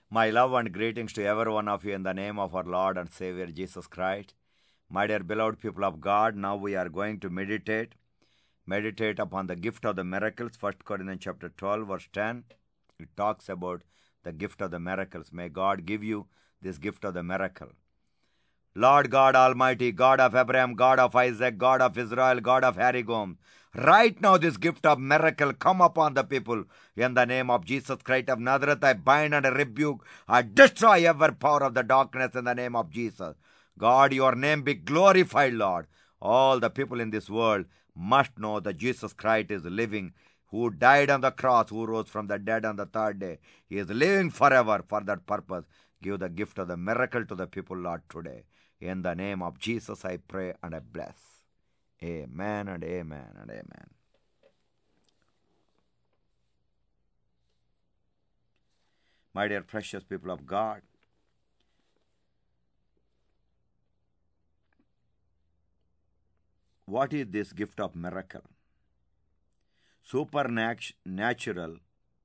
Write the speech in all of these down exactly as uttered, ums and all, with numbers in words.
My love and greetings to every one of you in the name of our Lord and Savior Jesus Christ. My dear beloved people of God, now we are going to meditate. Meditate upon the gift of the miracles. First Corinthians chapter twelve, verse ten. It talks about the gift of the miracles. May God give you this gift of the miracle. Lord God Almighty, God of Abraham, God of Isaac, God of Israel, God of Harry Gomes, right now this gift of miracle come upon the people. In the name of Jesus Christ of Nazareth, I bind and rebuke, I destroy every power of the darkness in the name of Jesus. God, your name be glorified, Lord. All the people in this world must know that Jesus Christ is living, who died on the cross, who rose from the dead on the third day. He is living forever for that purpose. Give the gift of the miracle to the people, Lord, today. In the name of Jesus, I pray and I bless. Amen and amen and amen. My dear precious people of God, what is this gift of miracle? Supernatural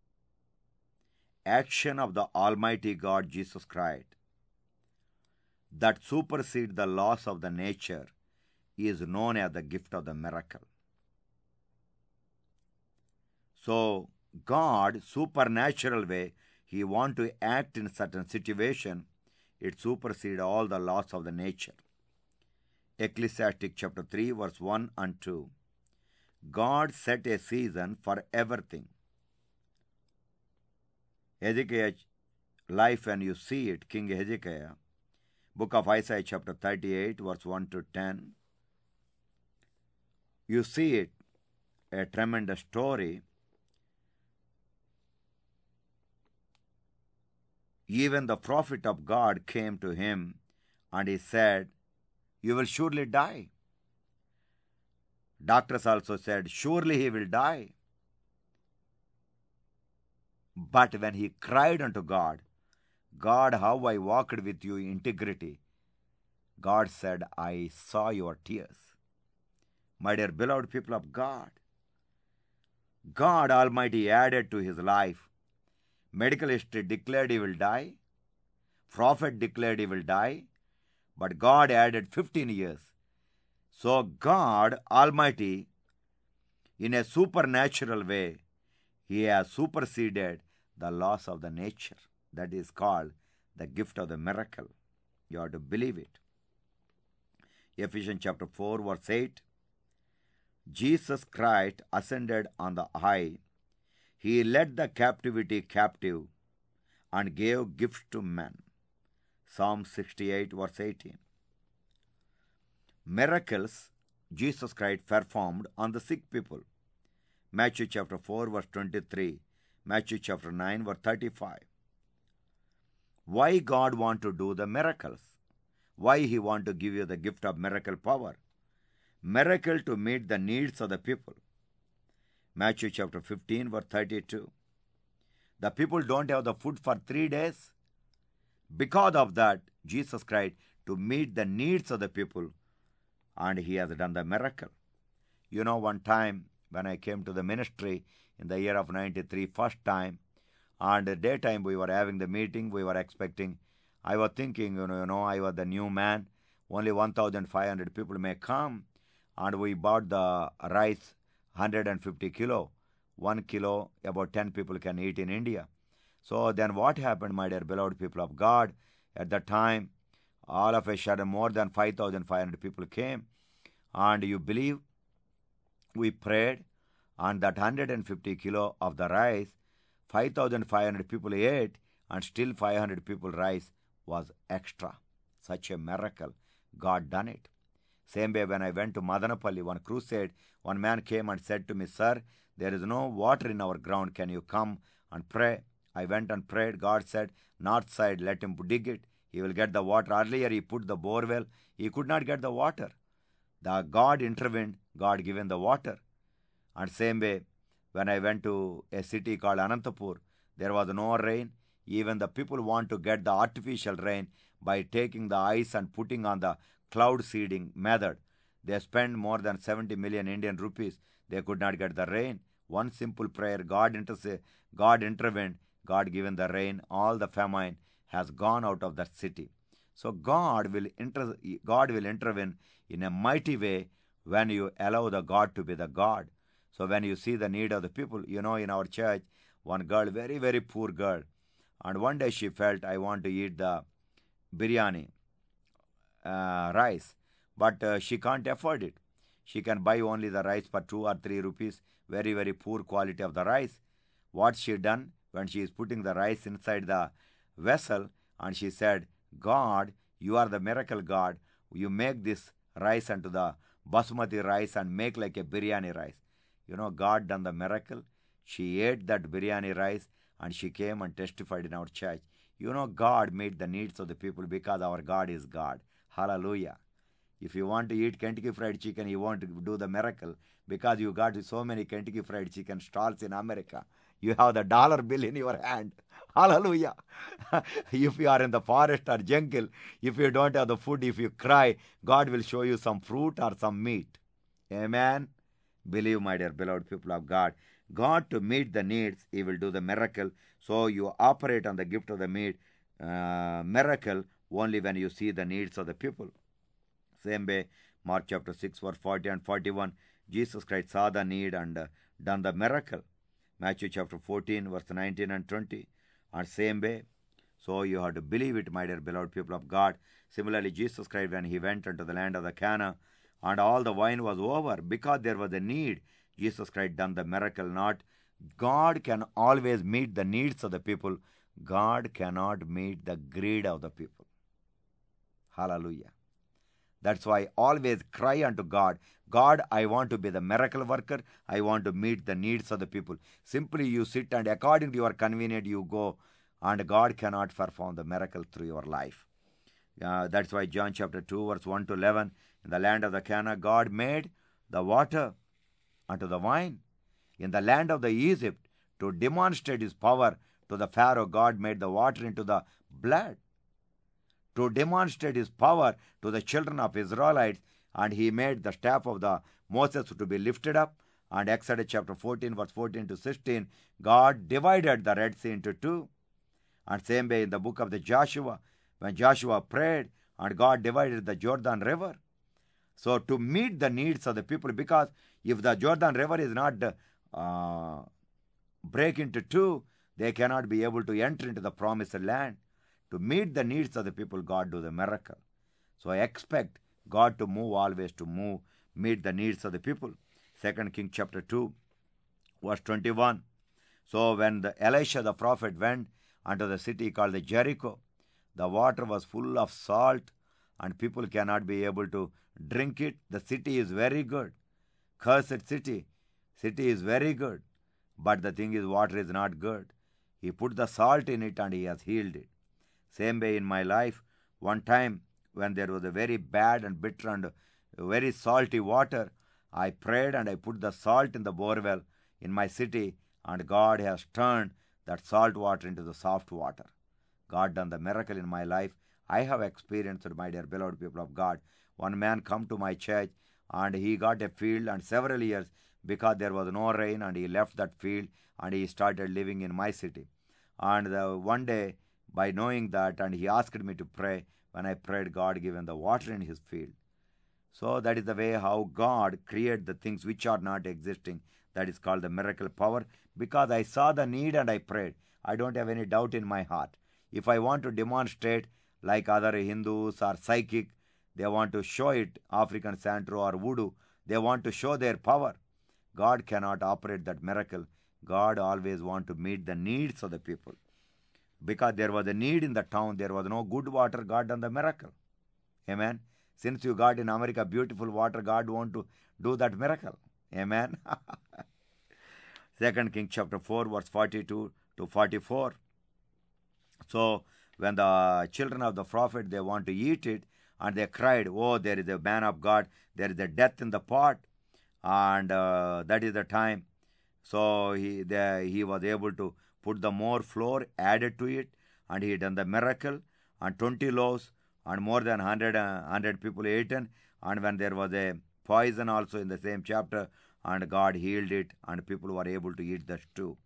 action of the Almighty God Jesus Christ that supersedes the laws of the nature is known as the gift of the miracle. So, God, supernatural way, He want to act in certain situation, it supersedes all the laws of the nature. Ecclesiastes chapter three, verse one and two. God set a season for everything. Hezekiah life, and you see it, King Hezekiah. Book of Isaiah chapter thirty-eight, verse one to ten. You see it, a tremendous story. Even the prophet of God came to him and he said, you will surely die. Doctors also said, surely he will die. But when he cried unto God, God, how I walked with you in integrity, God said, I saw your tears. My dear beloved people of God, God Almighty added to his life. Medical history declared he will die. Prophet declared he will die. But God added fifteen years. So God Almighty, in a supernatural way, He has superseded the laws of the nature. That is called the gift of the miracle. You have to believe it. Ephesians chapter four, verse eight. Jesus Christ ascended on the high. He led the captivity captive and gave gifts to men. Psalm sixty-eight, verse eighteen. Miracles Jesus Christ performed on the sick people. Matthew chapter four, verse twenty-three. Matthew chapter nine, verse thirty-five. Why God want to do the miracles? Why He want to give you the gift of miracle power? Miracle to meet the needs of the people. Matthew chapter fifteen, verse thirty-two. The people don't have the food for three days. Because of that, Jesus Christ to meet the needs of the people, and He has done the miracle. You know, one time when I came to the ministry in the year of ninety-three, first time, and the daytime we were having the meeting, we were expecting, I was thinking, you know, you know I was the new man, only one thousand five hundred people may come, and we bought the rice, one hundred fifty kilo. One kilo, about ten people can eat in India. So then what happened, my dear beloved people of God? At that time, all of a sudden, more than five thousand five hundred people came. And you believe, we prayed, and that one hundred fifty kilo of the rice, five thousand five hundred people ate, and still five hundred people rice was extra. Such a miracle. God done it. Same way when I went to Madanapalli, one crusade, one man came and said to me, sir, there is no water in our ground. Can you come and pray? I went and prayed. God said, north side, let him dig it. He will get the water. Earlier he put the bore well. He could not get the water. The God intervened. God given the water. And same way, when I went to a city called Anantapur, there was no rain. Even the people want to get the artificial rain by taking the ice and putting on the cloud seeding method. They spend more than seventy million Indian rupees. They could not get the rain. One simple prayer, God, inter- God intervened. God given the rain, all the famine has gone out of that city. So God will inter- God will intervene in a mighty way when you allow the God to be the God. So when you see the need of the people, you know, in our church, one girl, very, very poor girl, and one day she felt, I want to eat the biryani, uh, rice, but uh, she can't afford it. She can buy only the rice for two or three rupees, very, very poor quality of the rice. What she done when she is putting the rice inside the vessel, and she said, God, you are the miracle God. You make this rice into the basmati rice and make like a biryani rice. You know, God done the miracle. She ate that biryani rice and she came and testified in our church. You know, God made the needs of the people because our God is God. Hallelujah. If you want to eat Kentucky Fried Chicken, you want to do the miracle because you got so many Kentucky Fried Chicken stalls in America. You have the dollar bill in your hand. Hallelujah. If you are in the forest or jungle, if you don't have the food, if you cry, God will show you some fruit or some meat. Amen. Believe, my dear beloved people of God. God to meet the needs, He will do the miracle. So you operate on the gift of the meat, uh, miracle only when you see the needs of the people. Same way, Mark chapter six, verse forty and forty-one, Jesus Christ saw the need and uh, done the miracle. Matthew chapter fourteen, verse nineteen and twenty, and same way. So you have to believe it, my dear beloved people of God. Similarly, Jesus Christ, when He went into the land of the Cana, and all the wine was over, because there was a need, Jesus Christ done the miracle. Not God can always meet the needs of the people. God cannot meet the greed of the people. Hallelujah. That's why always cry unto God. God, I want to be the miracle worker. I want to meet the needs of the people. Simply you sit and according to your convenience you go, and God cannot perform the miracle through your life. Uh, that's why John chapter two, verse one to eleven, in the land of the Cana, God made the water unto the wine. In the land of the Egypt, to demonstrate His power to the Pharaoh, God made the water into the blood. To demonstrate His power to the children of Israelites, and He made the staff of the Moses to be lifted up. And Exodus chapter fourteen, verse fourteen to sixteen, God divided the Red Sea into two. And same way in the book of the Joshua, when Joshua prayed, and God divided the Jordan River. So to meet the needs of the people, because if the Jordan River is not uh, break into two, they cannot be able to enter into the promised land. To meet the needs of the people, God do the miracle. So I expect God to move always to move, meet the needs of the people. Second Kings chapter two, verse twenty-one. So when the Elisha the prophet went unto the city called the Jericho, the water was full of salt, and people cannot be able to drink it. The city is very good. Cursed city. City is very good. But the thing is, water is not good. He put the salt in it and He has healed it. Same way in my life, one time when there was a very bad and bitter and very salty water, I prayed and I put the salt in the borewell in my city, and God has turned that salt water into the soft water. God done the miracle in my life. I have experienced it, my dear beloved people of God. One man come to my church and he got a field, and several years because there was no rain, and he left that field and he started living in my city. And the, one day, by knowing that, and he asked me to pray. When I prayed, God given the water in his field. So that is the way how God created the things which are not existing. That is called the miracle power. Because I saw the need and I prayed. I don't have any doubt in my heart. If I want to demonstrate like other Hindus or psychic, they want to show it, African Santro or Voodoo, they want to show their power. God cannot operate that miracle. God always want to meet the needs of the people. Because there was a need in the town, there was no good water, God done the miracle. Amen. Since you got in America beautiful water, God want to do that miracle. Amen. Second Kings chapter four, verse forty-two to forty-four. So when the children of the prophet, they want to eat it, and they cried, oh, there is a man of God, there is a death in the pot, and uh, that is the time. So he the, he was able to put the more flour added to it, and he done the miracle, and twenty loaves, and more than one hundred, uh, one hundred people eaten. And when there was a poison also in the same chapter, and God healed it, and people were able to eat the stew.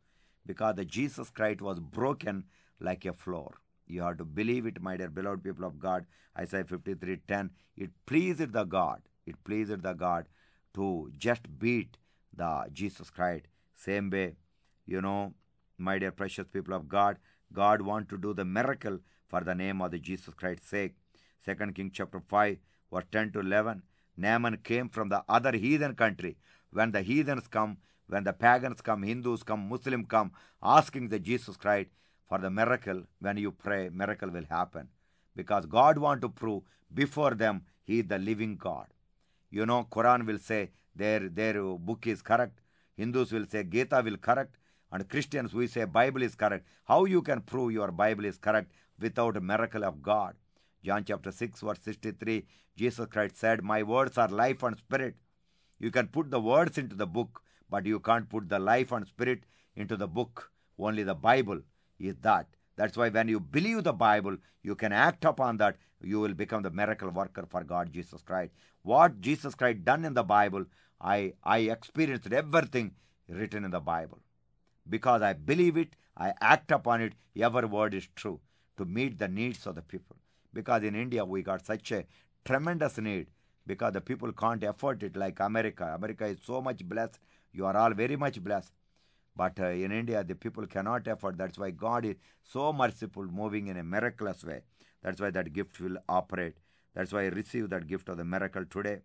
because the Jesus Christ was broken like a floor. You have to believe it, my dear beloved people of God. Isaiah fifty-three ten. It pleased the God. It pleased the God to just beat the Jesus Christ. Same way, you know, my dear precious people of God, God want to do the miracle for the name of the Jesus Christ's sake. Second Kings chapter five, verse ten to eleven. Naaman came from the other heathen country. When the heathens come, when the pagans come, Hindus come, Muslims come, asking the Jesus Christ for the miracle, when you pray, miracle will happen. Because God want to prove before them He is the living God. You know, Quran will say their, their book is correct. Hindus will say Gita will correct. And Christians we say Bible is correct. How you can prove your Bible is correct without a miracle of God? John chapter six verse sixty-three, Jesus Christ said, my words are life and spirit. You can put the words into the book, but you can't put the life and spirit into the book. Only the Bible is that. That's why when you believe the Bible, you can act upon that. You will become the miracle worker for God, Jesus Christ. What Jesus Christ done in the Bible, I, I experienced everything written in the Bible. Because I believe it, I act upon it, every word is true to meet the needs of the people. Because in India, we got such a tremendous need because the people can't afford it like America. America is so much blessed. You are all very much blessed. But uh, in India, the people cannot afford. That's why God is so merciful, moving in a miraculous way. That's why that gift will operate. That's why I receive that gift of the miracle today.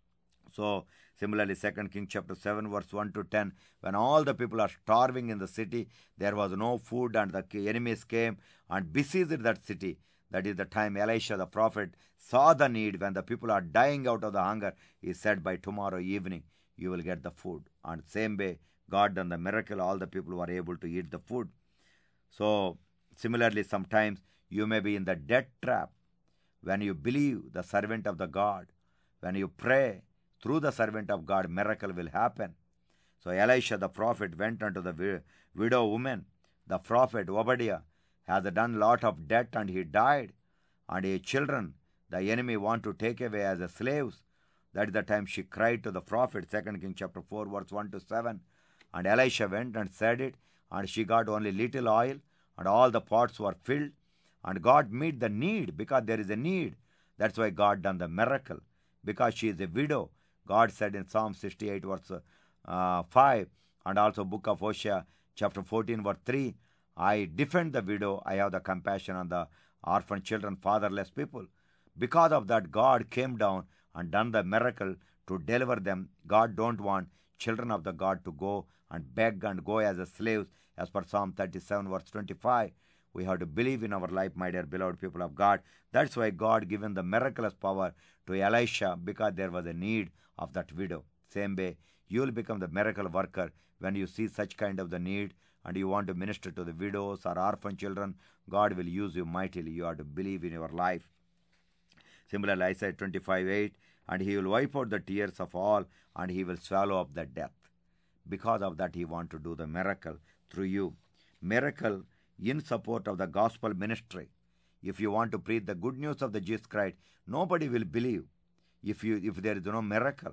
So, similarly, Second Kings chapter seven, verse one to ten, when all the people are starving in the city, there was no food, and the enemies came and besieged that city. That is the time Elisha the prophet saw the need. When the people are dying out of the hunger, he said, by tomorrow evening, you will get the food. And same way, God done the miracle. All the people were able to eat the food. So, similarly, sometimes you may be in the death trap. When you believe the servant of the God, when you pray through the servant of God, miracle will happen. So, Elisha the prophet went unto the widow woman. The prophet Obadiah has done lot of debt and he died. And his children, the enemy want to take away as a slaves. That is the time she cried to the prophet, Second Kings chapter four, verse one to seven. And Elisha went and said it, and she got only little oil, and all the pots were filled. And God met the need, because there is a need. That's why God done the miracle. Because she is a widow. God said in Psalm sixty-eight, verse uh, five, and also book of Hosea, chapter fourteen, verse three, I defend the widow, I have the compassion on the orphan children, fatherless people. Because of that, God came down and done the miracle to deliver them. God don't want children of the God to go and beg and go as a slaves, as per Psalm thirty-seven, verse twenty-five. We have to believe in our life, my dear beloved people of God. That's why God given the miraculous power to Elisha, because there was a need of that widow. Same way, you will become the miracle worker when you see such kind of the need and you want to minister to the widows or orphan children. God will use you mightily. You have to believe in your life. Similarly, Isaiah twenty-five, eight, and he will wipe out the tears of all, and he will swallow up the death. Because of that, he want to do the miracle through you. Miracle in support of the gospel ministry. If you want to preach the good news of the Jesus Christ, nobody will believe if you if there is no miracle.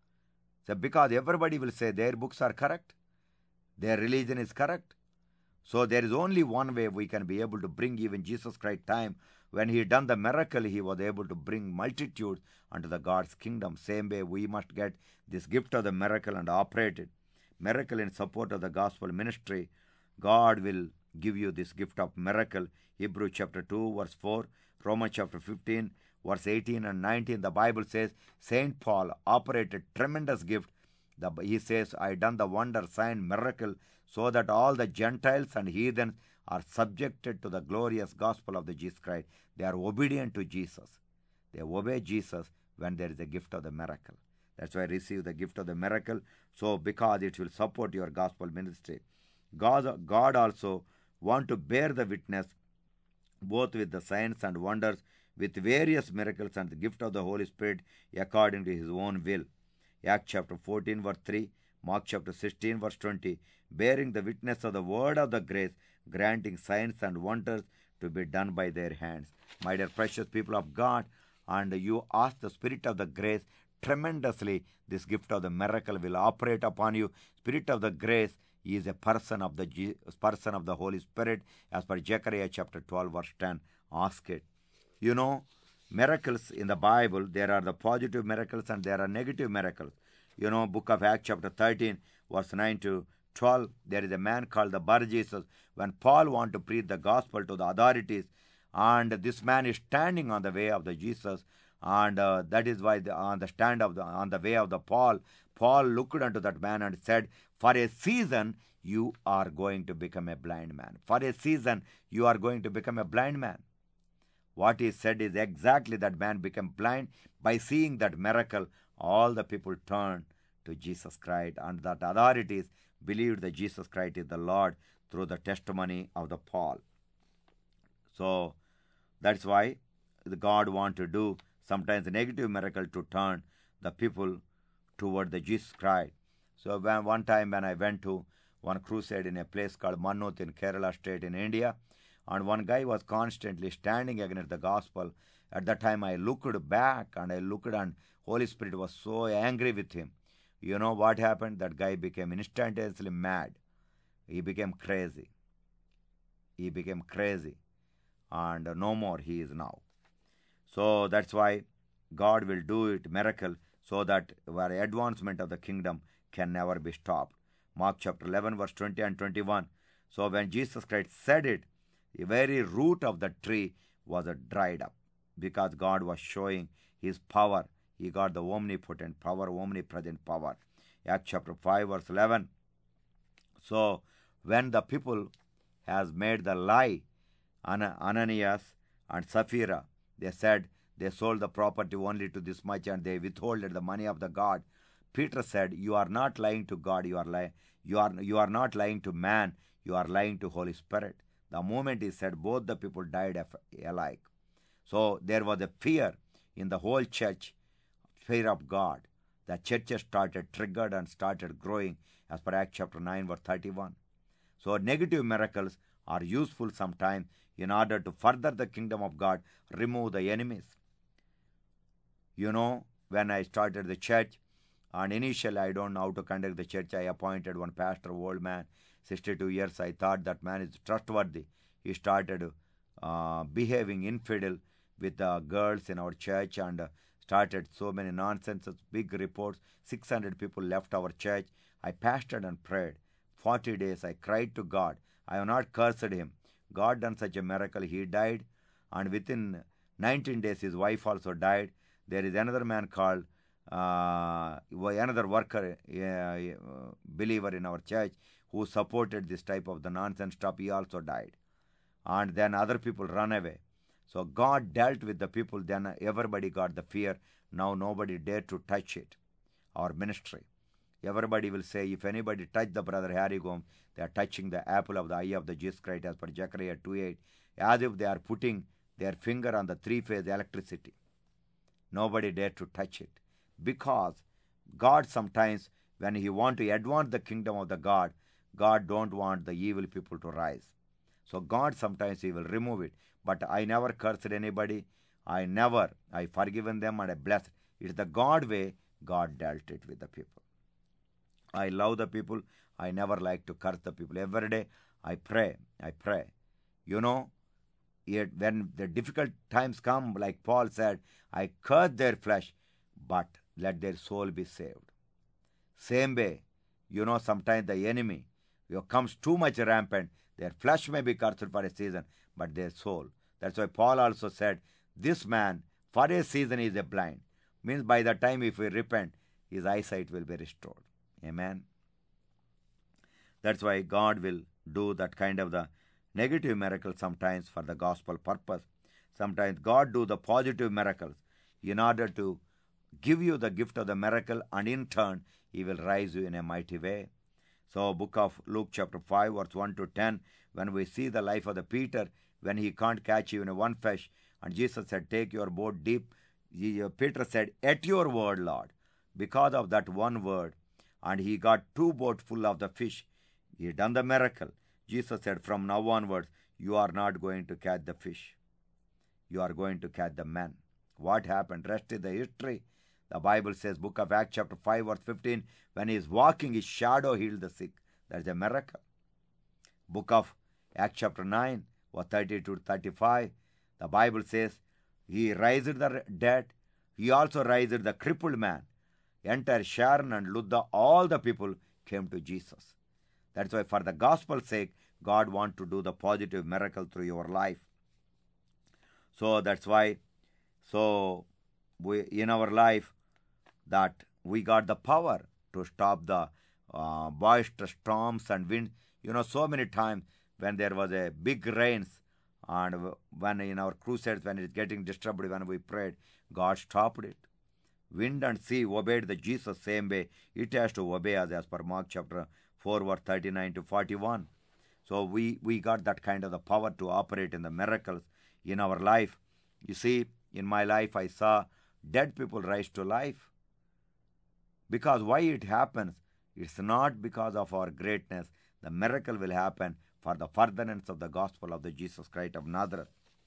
So because everybody will say their books are correct, their religion is correct. So there is only one way we can be able to bring even Jesus Christ time. When he done the miracle, he was able to bring multitudes unto the God's kingdom. Same way we must get this gift of the miracle and operate it. Miracle in support of the gospel ministry. God will give you this gift of miracle. Hebrews chapter two, verse four, Romans chapter fifteen, verse eighteen and nineteen. The Bible says Saint Paul operated tremendous gift. The, he says, I done the wonder, sign, miracle, so that all the Gentiles and heathens are subjected to the glorious gospel of the Jesus Christ. They are obedient to Jesus. They obey Jesus when there is a gift of the miracle. That's why I receive the gift of the miracle. So because it will support your gospel ministry. God, God also want to bear the witness both with the signs and wonders, with various miracles and the gift of the Holy Spirit according to his own will. Acts chapter fourteen, verse three, Mark chapter sixteen, verse twenty, bearing the witness of the word of the grace, granting signs and wonders to be done by their hands. My dear precious people of God, and you ask the Spirit of the grace tremendously, this gift of the miracle will operate upon you. Spirit of the grace, He is a person of the Je- person of the Holy Spirit, as per Zechariah chapter twelve, verse ten. Ask it. You know, miracles in the Bible, there are the positive miracles and there are negative miracles. You know, book of Acts chapter thirteen, verse nine to twelve, there is a man called the Bar Jesus. When Paul wanted to preach the gospel to the authorities, and this man is standing on the way of the Jesus, and uh, that is why the, on the stand of the on the way of the Paul, Paul looked unto that man and said, for a season you are going to become a blind man. For a season you are going to become a blind man. What he said is exactly that man became blind. By seeing that miracle, all the people turned to Jesus Christ, and that authorities believed that Jesus Christ is the Lord through the testimony of the Paul. So that's why the God want to do sometimes a negative miracle to turn the people toward the Jesus Christ. So when, one time when I went to one crusade in a place called Mannut in Kerala state in India, and one guy was constantly standing against the gospel. At that time I looked back and I looked, and Holy Spirit was so angry with him. You know what happened? That guy became instantaneously mad. He became crazy. He became crazy. And no more he is now. So that's why God will do it, miracle, so that our advancement of the kingdom can never be stopped. Mark chapter eleven, verse twenty and twenty-one. So when Jesus Christ said it, the very root of the tree was dried up, because God was showing his power. He got the omnipotent power, omnipresent power. Acts chapter five, verse eleven. So when the people has made the lie, Ananias and Sapphira, they said they sold the property only to this much and they withholded the money of the God. Peter said, you are not lying to God, you are lying, you are you are not lying to man, you are lying to Holy Spirit. The moment he said, both the people died alike. So there was a fear in the whole church, fear of God. The churches started triggered and started growing, as per Acts chapter nine, verse thirty-one. So negative miracles are useful sometimes in order to further the kingdom of God, remove the enemies. You know, when I started the church, and initially I don't know how to conduct the church, I appointed one pastor, old man, sixty-two years. I thought that man is trustworthy. He started uh, behaving infidel with the uh, girls in our church, and uh, started so many nonsenses, big reports. six hundred people left our church. I fasted and prayed. forty days I cried to God. I have not cursed him. God done such a miracle. He died, and within nineteen days his wife also died. There is another man called uh, another worker, uh, believer in our church, who supported this type of the nonsense stuff. He also died. And then other people run away. So God dealt with the people. Then everybody got the fear. Now nobody dare to touch it. Our ministry. Everybody will say, if anybody touch the brother Harry Gomes, they are touching the apple of the eye of the Jesus Christ, as per Zechariah two eight, as if they are putting their finger on the three-phase electricity. Nobody dare to touch it. Because God sometimes, when he want to advance the kingdom of the God, God don't want the evil people to rise. So God sometimes he will remove it. But I never cursed anybody. I never, I forgiven them and I blessed. It's the God way God dealt it with the people. I love the people. I never like to curse the people. Every day I pray, I pray. You know, yet when the difficult times come, like Paul said, I curse their flesh, but let their soul be saved. Same way, you know, sometimes the enemy you comes too much rampant. Their flesh may be cursed for a season, but their soul. That's why Paul also said, this man for a season is a blind. Means by the time if we repent, his eyesight will be restored. Amen. That's why God will do that kind of the negative miracle sometimes for the gospel purpose. Sometimes God do the positive miracles in order to give you the gift of the miracle, and in turn he will rise you in a mighty way. So book of Luke chapter five, verse one to ten, when we see the life of the Peter, when he can't catch even one fish, and Jesus said, take your boat deep. Peter said, at your word, Lord. Because of that one word, and he got two boats full of the fish. He done the miracle. Jesus said, from now onwards, you are not going to catch the fish. You are going to catch the men. What happened? Rest is the history. The Bible says, book of Acts chapter five, verse fifteen, when he is walking, his shadow healed the sick. That's a miracle. Book of Acts chapter nine, verse thirty-two to thirty-five, the Bible says, He raised the dead, He also raised the crippled man. Entire Sharon and Ludha, all the people came to Jesus. That's why for the gospel's sake, God wants to do the positive miracle through your life. So that's why, so we in our life, that we got the power to stop the uh, boisterous storms and wind. You know, so many times when there was a big rains and when in our crusades, when it's getting disturbed, when we prayed, God stopped it. Wind and sea obeyed the Jesus same way. It has to obey us as per Mark chapter four, verse thirty-nine to forty-one. So we, we got that kind of the power to operate in the miracles in our life. You see, in my life, I saw dead people rise to life. Because why it happens? It's not because of our greatness. The miracle will happen for the furtherance of the gospel of the Jesus Christ of Nazareth.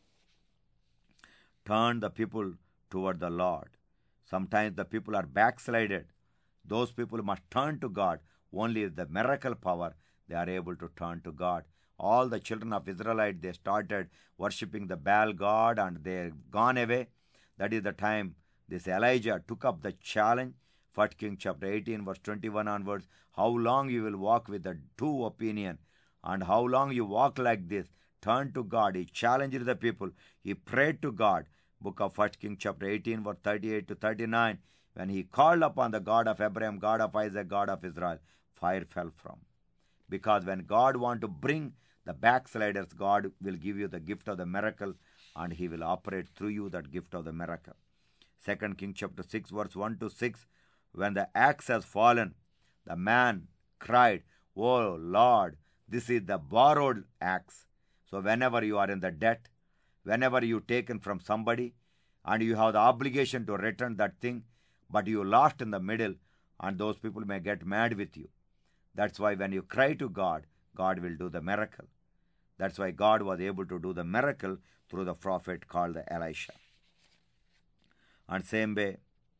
Turn the people toward the Lord. Sometimes the people are backslided. Those people must turn to God. Only with the miracle power they are able to turn to God. All the children of Israelite, they started worshipping the Baal god and they gone away. That is the time this Elijah took up the challenge. First Kings chapter eighteen, verse twenty-one onwards. How long you will walk with the two opinion, and how long you walk like this? Turn to God. He challenged the people. He prayed to God. Book of First Kings chapter eighteen, verse thirty-eight to thirty-nine. When he called upon the God of Abraham, God of Isaac, God of Israel, fire fell from. Because when God wants to bring the backsliders, God will give you the gift of the miracle and He will operate through you that gift of the miracle. Second Kings chapter six, verse one to six. When the axe has fallen, the man cried, Oh Lord, this is the borrowed axe. So whenever you are in the debt, whenever you taken from somebody and you have the obligation to return that thing, but you lost in the middle and those people may get mad with you. That's why when you cry to God, God will do the miracle. That's why God was able to do the miracle through the prophet called the Elisha. And same way,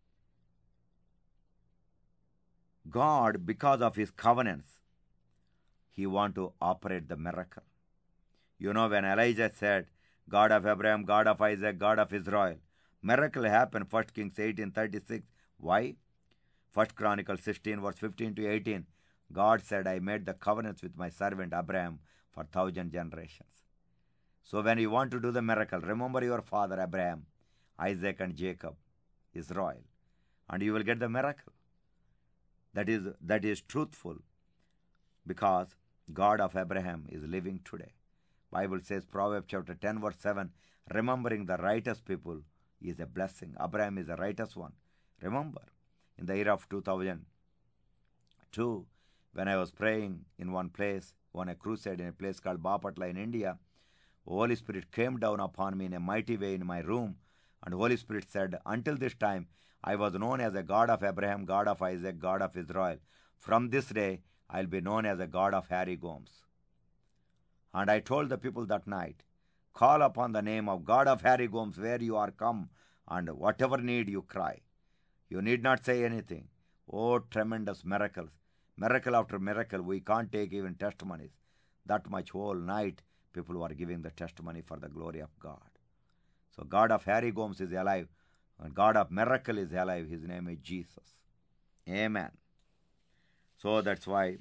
God, because of His covenants, He want to operate the miracle. You know, when Elijah said, God of Abraham, God of Isaac, God of Israel, miracle happened, First Kings eighteen thirty-six. Why? First Chronicles sixteen, verse fifteen to eighteen. God said, I made the covenants with my servant Abraham for thousand generations. So when you want to do the miracle, remember your father Abraham, Isaac and Jacob, Israel, and you will get the miracle. That is, that is truthful because God of Abraham is living today. Bible says, Proverbs chapter ten, verse seven, remembering the righteous people is a blessing. Abraham is a righteous one. Remember, in the year of two thousand two, when I was praying in one place, on a crusade in a place called Bapatla in India, Holy Spirit came down upon me in a mighty way in my room, and Holy Spirit said, until this time, I was known as a God of Abraham, God of Isaac, God of Israel. From this day, I'll be known as a God of Harry Gomes. And I told the people that night, call upon the name of God of Harry Gomes where you are come, and whatever need you cry. You need not say anything. Oh, tremendous miracles. Miracle after miracle. We can't take even testimonies. That much whole night, people were giving the testimony for the glory of God. So God of Harry Gomes is alive. And God of miracle is alive. His name is Jesus. Amen. So that's why.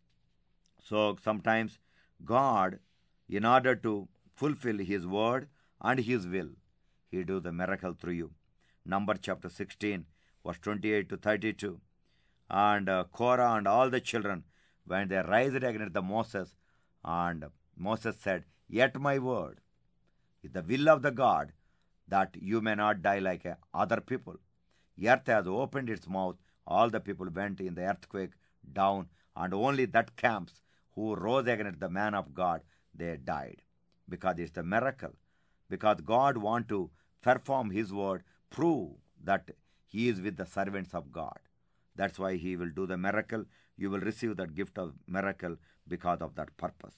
So sometimes God, in order to fulfill His word and His will, He do the miracle through you. Number chapter sixteen, verse twenty-eight to thirty-two. And uh, Korah and all the children, when they rised against the Moses, and Moses said, Yet my word is the will of the God, that you may not die like uh, other people. Earth has opened its mouth. All the people went in the earthquake down, and only that camps who rose against the man of God, they died. Because it's a miracle. Because God wants to perform His word, prove that He is with the servants of God. That's why He will do the miracle. You will receive that gift of miracle because of that purpose.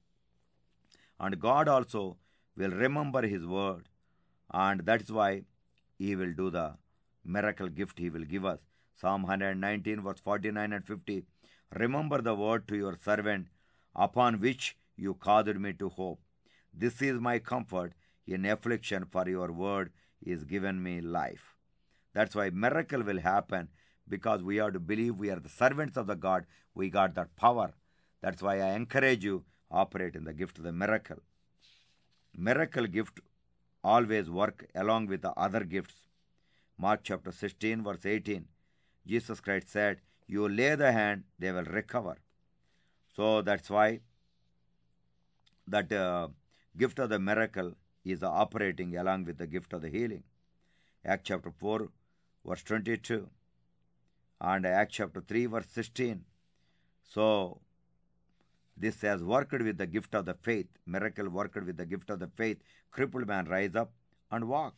And God also will remember His word, and that's why He will do the miracle gift He will give us. Psalm one nineteen, verse forty-nine and fifty. Remember the word to your servant, upon which you caused me to hope. This is my comfort in affliction, for your word is given me life. That's why miracle will happen, because we have to believe we are the servants of the God. We got that power. That's why I encourage you, operate in the gift of the miracle. Miracle gift always work along with the other gifts. Mark chapter sixteen, verse eighteen. Jesus Christ said, you lay the hand, they will recover. So that's why that uh, gift of the miracle is operating along with the gift of the healing. Acts chapter four, verse twenty-two, and Acts chapter three, verse sixteen. So this has worked with the gift of the faith. Miracle worked with the gift of the faith. Crippled man rise up and walk.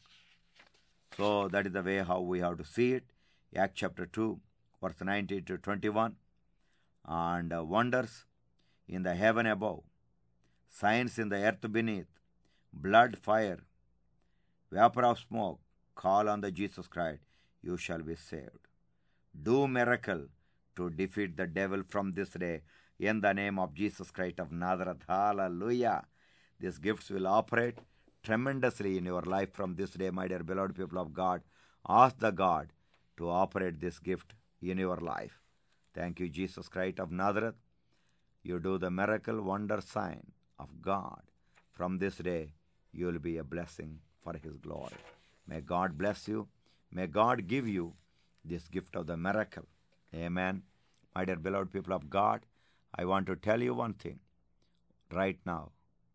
So that is the way how we have to see it. Acts chapter two, verse nineteen to twenty-one. And uh, wonders in the heaven above, signs in the earth beneath, blood, fire, vapor of smoke, call on the Jesus Christ, you shall be saved. Do miracle to defeat the devil from this day in the name of Jesus Christ of Nazareth. Hallelujah. These gifts will operate tremendously in your life from this day, my dear beloved people of God. Ask the God to operate this gift in your life. Thank you, Jesus Christ of Nazareth. You do the miracle, wonder, sign of God. From this day, you will be a blessing for His glory. May God bless you. May God give you this gift of the miracle. Amen. My dear beloved people of God, I want to tell you one thing right now.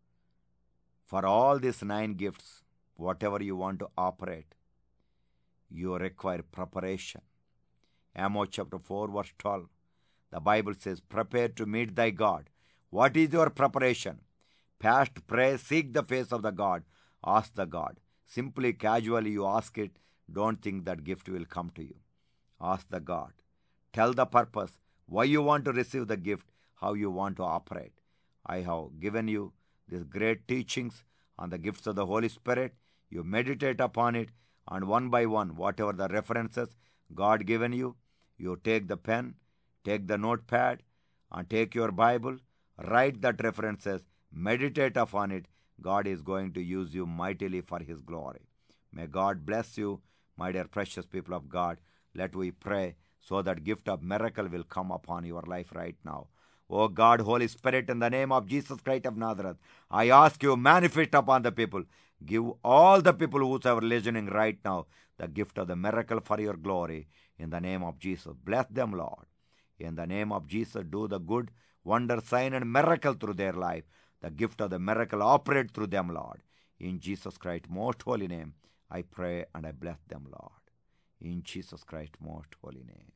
For all these nine gifts, whatever you want to operate, you require preparation. Amos chapter four, verse twelve. The Bible says, prepare to meet thy God. What is your preparation? Fast, pray, seek the face of the God. Ask the God. Simply, casually you ask it. Don't think that gift will come to you. Ask the God. Tell the purpose, why you want to receive the gift, how you want to operate. I have given you these great teachings on the gifts of the Holy Spirit. You meditate upon it, and one by one, whatever the references God given you, you take the pen, take the notepad, and take your Bible, write that references, meditate upon it. God is going to use you mightily for His glory. May God bless you, my dear precious people of God. Let we pray so that gift of miracle will come upon your life right now. Oh God, Holy Spirit, in the name of Jesus Christ of Nazareth, I ask you, manifest upon the people. Give all the people who are listening right now the gift of the miracle for your glory. In the name of Jesus, bless them, Lord. In the name of Jesus, do the good, wonder, sign, and miracle through their life. The gift of the miracle operate through them, Lord. In Jesus Christ's most holy name, I pray and I bless them, Lord. In Jesus Christ's most holy name.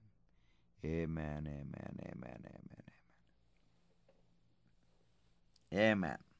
Amen, amen, amen, amen, amen. Amen.